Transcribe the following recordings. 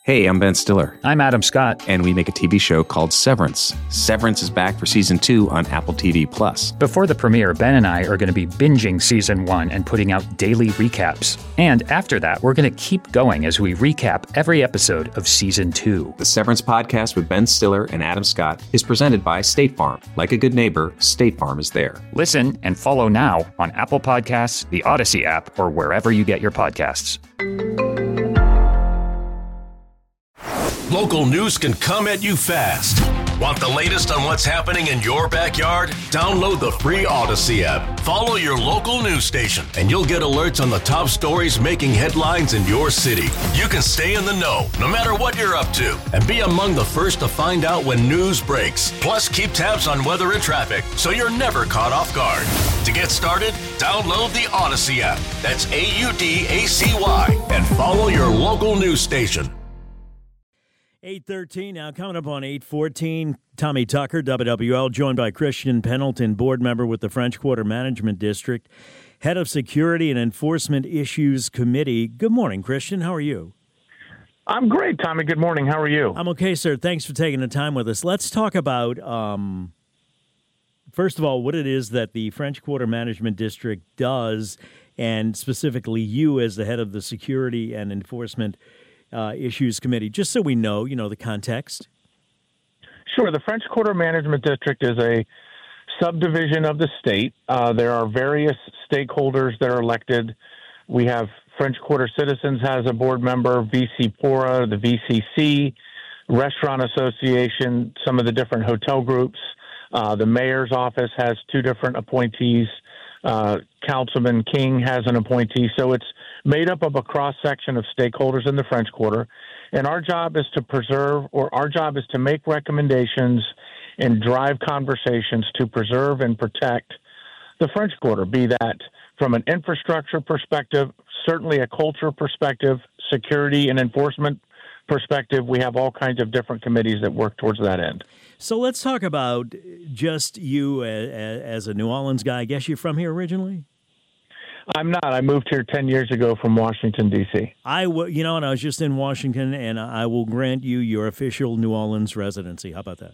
Hey, I'm Ben Stiller. I'm Adam Scott. And we make a TV show called Severance. Severance is back for Season 2 on Apple TV+. Before the premiere, Ben and I are going to be binging Season 1 and putting out daily recaps. And after that, we're going to keep going as we recap every episode of Season 2. The Severance podcast with Ben Stiller and Adam Scott is presented by State Farm. Like a good neighbor, State Farm is there. Listen and follow now on Apple Podcasts, the Odyssey app, or wherever you get your podcasts. Local news can come at you fast. Want the latest on what's happening in your backyard? Download the free Odyssey app. Follow your local news station, and you'll get alerts on the top stories making headlines in your city. You can stay in the know, no matter what you're up to, and be among the first to find out when news breaks. Plus, keep tabs on weather and traffic, so you're never caught off guard. To get started, download the Odyssey app. That's AUDACY, and follow your local news station. 8:13 now, coming up on 8:14. Tommy Tucker, WWL, joined by Christian Pendleton, board member with the French Quarter Management District, head of Security and Enforcement Issues Committee. Good morning, Christian. How are you? I'm great, Tommy. Good morning. How are you? I'm okay, sir. Thanks for taking the time with us. Let's talk about, first of all, what it is that the French Quarter Management District does, and specifically you as the head of the Security and Enforcement Issues Committee, just so we know, the context. Sure. The French Quarter Management District is a subdivision of the state. There are various stakeholders that are elected. We have French Quarter Citizens has a board member, VC Pora, the VCC, Restaurant Association, some of the different hotel groups. The mayor's office has two different appointees. Councilman King has an appointee. So it's made up of a cross-section of stakeholders in the French Quarter. And our job is to make recommendations and drive conversations to preserve and protect the French Quarter, be that from an infrastructure perspective, certainly a culture perspective, security and enforcement perspective. We have all kinds of different committees that work towards that end. So let's talk about just you as a New Orleans guy. I guess you're from here originally? I'm not. I moved here 10 years ago from Washington, D.C. And I was just in Washington, and I will grant you your official New Orleans residency. How about that?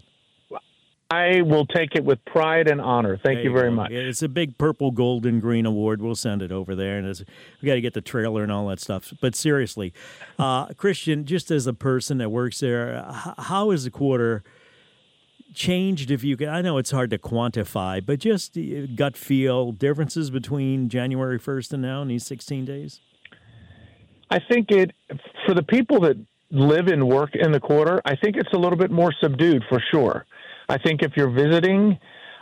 I will take it with pride and honor. Thank you very much. It's a big purple, gold, and green award. We'll send it over there, and we got to get the trailer and all that stuff. But seriously, Christian, just as a person that works there, how is the quarter changed, if you can? I know it's hard to quantify, but just gut feel differences between January 1st and now in these 16 days? I think for the people that live and work in the quarter, I think it's a little bit more subdued for sure. I think if you're visiting,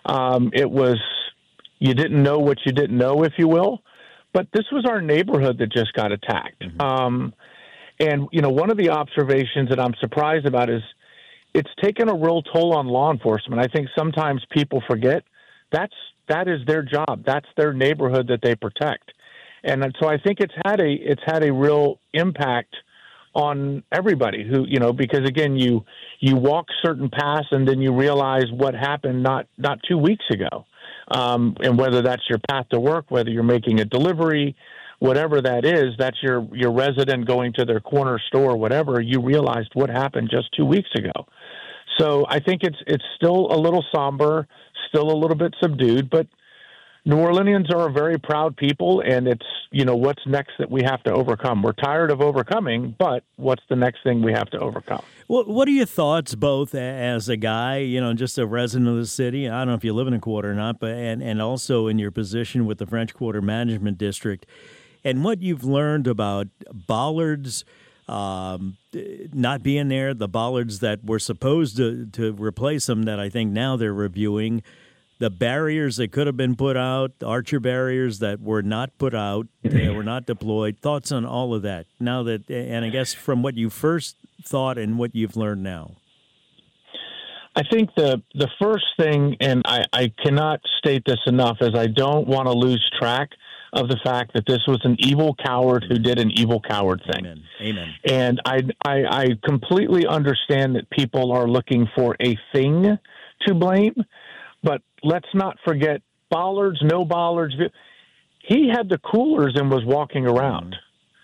you didn't know what you didn't know, if you will. But this was our neighborhood that just got attacked. Mm-hmm. And one of the observations that I'm surprised about is it's taken a real toll on law enforcement. I think sometimes people forget that is their job. That's their neighborhood that they protect. And so I think it's had a real impact on everybody who, because again, you walk certain paths and then you realize what happened not 2 weeks ago. And whether that's your path to work, whether you're making a delivery, whatever that is, that's your resident going to their corner store, whatever, you realized what happened just 2 weeks ago. So I think it's still a little somber, still a little bit subdued, but New Orleanians are a very proud people, and it's, what's next that we have to overcome. We're tired of overcoming, but what's the next thing we have to overcome? Well, what are your thoughts, both as a guy, just a resident of the city? I don't know if you live in a quarter or not, but and also in your position with the French Quarter Management District, and what you've learned about bollards not being there, the bollards that were supposed to replace them that I think now they're reviewing, the barriers that could have been put out, Archer barriers that were not put out, were not deployed. Thoughts on all of that now that, and I guess from what you first thought and what you've learned now? I think the first thing, and I cannot state this enough, is I don't want to lose track of the fact that this was an evil coward who did an evil coward thing. Amen. And I completely understand that people are looking for a thing to blame, but let's not forget bollards, no bollards. He had the coolers and was walking around.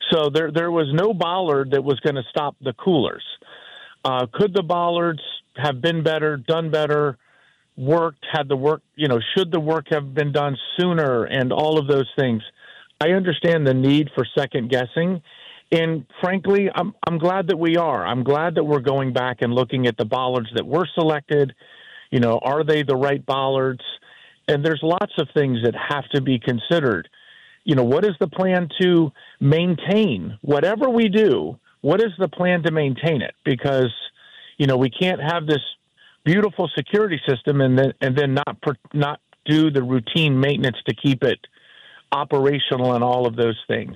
So there was no bollard that was going to stop the coolers. Could the bollards have been better, done better, worked, had the work, should the work have been done sooner and all of those things? I understand the need for second guessing. And frankly, I'm glad that we are. I'm glad that we're going back and looking at the bollards that were selected. Are they the right bollards? And there's lots of things that have to be considered. What is the plan to maintain whatever we do? What is the plan to maintain it? Because, we can't have this beautiful security system and then not do the routine maintenance to keep it operational and all of those things.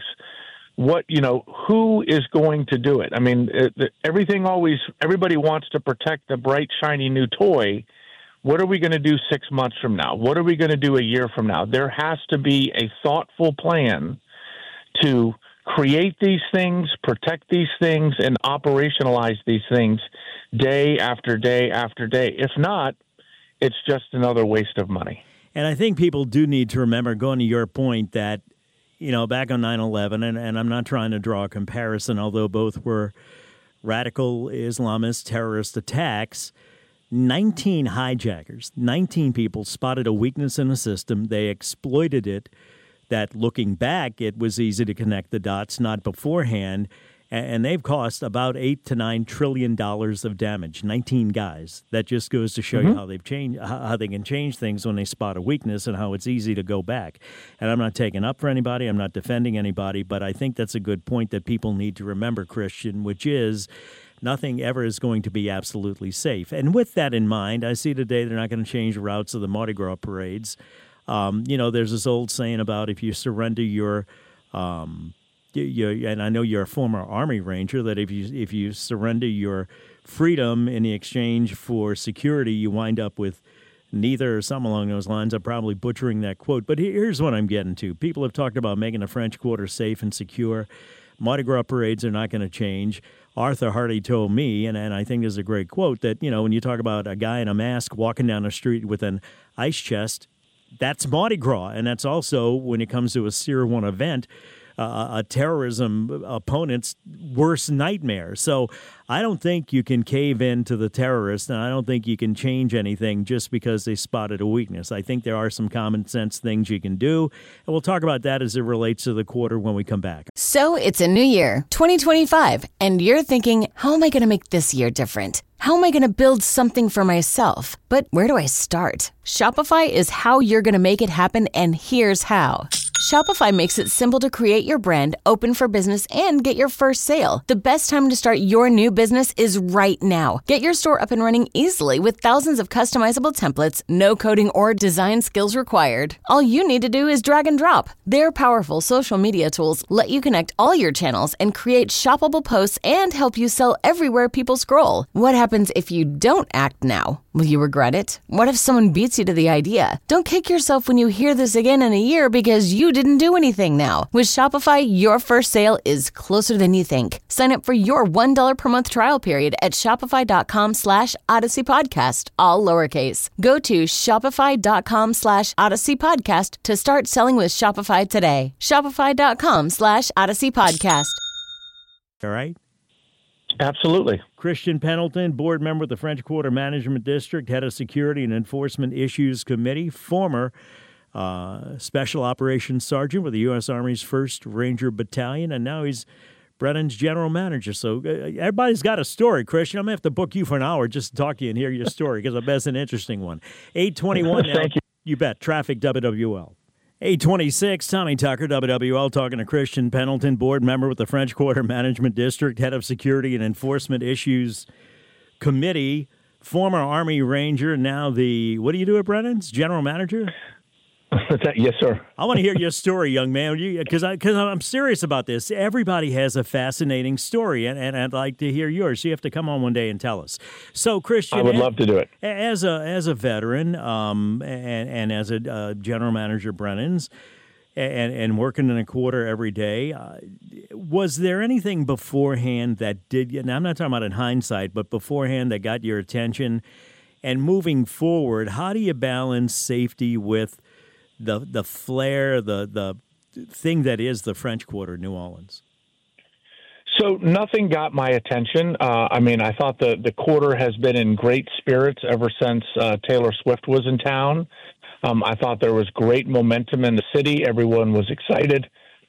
Who is going to do it? I mean, everybody wants to protect the bright, shiny new toy. What are we going to do 6 months from now? What are we going to do a year from now? There has to be a thoughtful plan to create these things, protect these things, and operationalize these things day after day after day. If not, it's just another waste of money. And I think people do need to remember, going to your point, that, back on 9/11, and I'm not trying to draw a comparison, although both were radical Islamist terrorist attacks, 19 hijackers, 19 people spotted a weakness in the system. They exploited it. That looking back, it was easy to connect the dots, not beforehand. And they've cost about $8 to $9 trillion of damage. 19 guys. That just goes to show you how they've changed, how they can change things when they spot a weakness, and how it's easy to go back. And I'm not taking up for anybody. I'm not defending anybody. But I think that's a good point that people need to remember, Christian, which is nothing ever is going to be absolutely safe. And with that in mind, I see today they're not going to change the routes of the Mardi Gras parades. There's this old saying about if you surrender your and I know you're a former Army Ranger, that if you surrender your freedom in the exchange for security, you wind up with neither, or something along those lines. I'm probably butchering that quote, but here's what I'm getting to. People have talked about making the French Quarter safe and secure. Mardi Gras parades are not going to change. Arthur Hardy told me, and I think there's a great quote, that, when you talk about a guy in a mask walking down the street with an ice chest, that's Mardi Gras. And that's also, when it comes to a Sierra One event, a terrorism opponent's worst nightmare. So I don't think you can cave in to the terrorists, and I don't think you can change anything just because they spotted a weakness. I think there are some common sense things you can do, and we'll talk about that as it relates to the quarter when we come back. So it's a new year, 2025, and you're thinking, how am I going to make this year different? How am I going to build something for myself? But where do I start? Shopify is how you're going to make it happen, and here's how. Shopify makes it simple to create your brand, open for business, and get your first sale. The best time to start your new business is right now. Get your store up and running easily with thousands of customizable templates, no coding or design skills required. All you need to do is drag and drop. Their powerful social media tools let you connect all your channels and create shoppable posts and help you sell everywhere people scroll. What happens if you don't act now? Will you regret it? What if someone beats you to the idea? Don't kick yourself when you hear this again in a year because you didn't do anything now. With Shopify, your first sale is closer than you think. Sign up for your $1 per month trial period at shopify.com/Odyssey Podcast, all lowercase. Go to shopify.com/Odyssey Podcast to start selling with Shopify today. Shopify.com/Odyssey Podcast. All right. Absolutely. Christian Pendleton, board member of the French Quarter Management District, head of Security and Enforcement Issues Committee, former Special Operations Sergeant with the U.S. Army's 1st Ranger Battalion, and now he's Brennan's general manager. So everybody's got a story, Christian. I'm going to have to book you for an hour just to talk to you and hear your story, because I bet it's an interesting one. 8:21 now. Thank you. You bet. Traffic, WWL. 8:26, Tommy Tucker, WWL, talking to Christian Pendleton, board member with the French Quarter Management District, head of Security and Enforcement Issues Committee, former Army Ranger, now the, what do you do at Brennan's? General manager? Yes, sir. I want to hear your story, young man, because I'm serious about this. Everybody has a fascinating story, and I'd like to hear yours. You have to come on one day and tell us. So, Christian, I would love to do it. As a veteran, and as a general manager at Brennan's, and working in a quarter every day, was there anything beforehand that did? Now, I'm not talking about in hindsight, but beforehand that got your attention? And moving forward, how do you balance safety with the flair, the thing that is the French Quarter, New Orleans? So nothing got my attention. I thought the quarter has been in great spirits ever since Taylor Swift was in town. I thought there was great momentum in the city. Everyone was excited.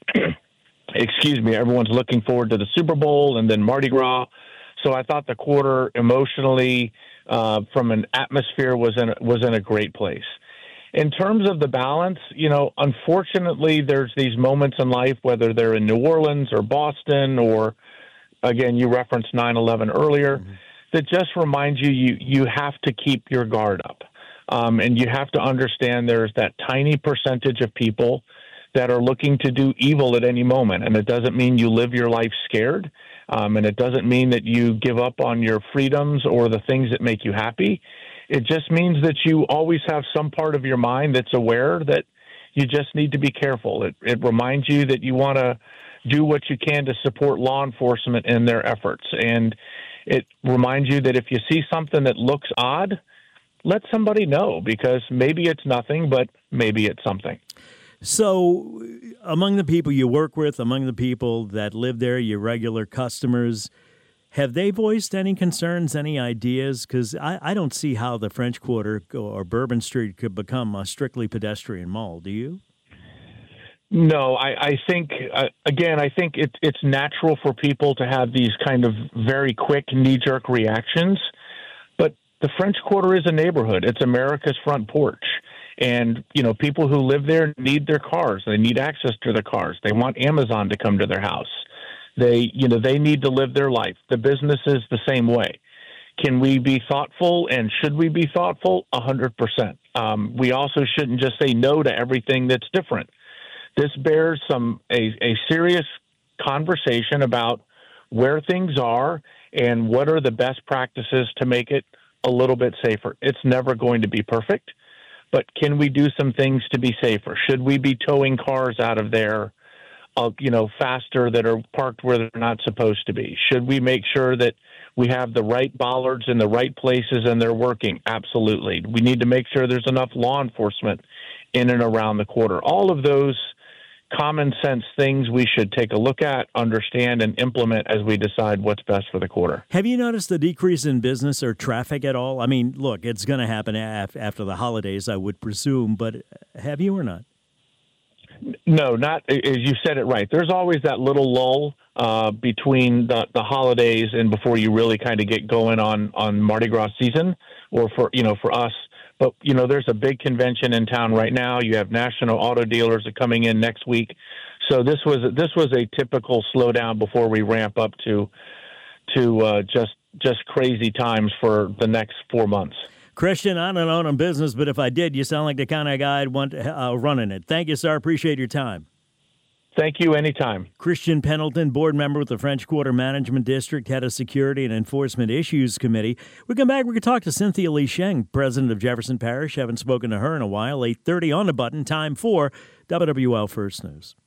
Excuse me. Everyone's looking forward to the Super Bowl and then Mardi Gras. So I thought the quarter emotionally, from an atmosphere, was in a great place. In terms of the balance, unfortunately, there's these moments in life, whether they're in New Orleans or Boston, or again, you referenced 9/11 earlier, that just reminds you have to keep your guard up, and you have to understand there's that tiny percentage of people that are looking to do evil at any moment, and it doesn't mean you live your life scared. And it doesn't mean that you give up on your freedoms or the things that make you happy. It just means that you always have some part of your mind that's aware that you just need to be careful. It reminds you that you want to do what you can to support law enforcement in their efforts. And it reminds you that if you see something that looks odd, let somebody know, because maybe it's nothing, but maybe it's something. So among the people you work with, among the people that live there, your regular customers, have they voiced any concerns, any ideas? Because I don't see how the French Quarter or Bourbon Street could become a strictly pedestrian mall. Do you? No, I think, again, it's natural for people to have these kind of very quick knee-jerk reactions. But the French Quarter is a neighborhood. It's America's front porch. And, people who live there need their cars. They need access to their cars. They want Amazon to come to their house. They need to live their life. The business is the same way. Can we be thoughtful, and should we be thoughtful? 100%. We also shouldn't just say no to everything that's different. This bears a serious conversation about where things are and what are the best practices to make it a little bit safer. It's never going to be perfect. But can we do some things to be safer? Should we be towing cars out of there, faster, that are parked where they're not supposed to be? Should we make sure that we have the right bollards in the right places and they're working? Absolutely. We need to make sure there's enough law enforcement in and around the quarter. All of those common sense things we should take a look at, understand, and implement as we decide what's best for the quarter. Have you noticed a decrease in business or traffic at all? I mean, look, it's going to happen after the holidays, I would presume, but have you or not? No, not as you said it right. There's always that little lull between the holidays and before you really kind of get going on Mardi Gras season, or for us. But, there's a big convention in town right now. You have national auto dealers are coming in next week. So this was a typical slowdown before we ramp up to just crazy times for the next 4 months. Christian, I don't own a business, but if I did, you sound like the kind of guy I'd want running it. Thank you, sir. Appreciate your time. Thank you. Anytime. Christian Pendleton, board member with the French Quarter Management District, head of Security and Enforcement Issues Committee. We come back, we can talk to Cynthia Lee Sheng, president of Jefferson Parish. Haven't spoken to her in a while. 8:30 on the button, time for WWL First News.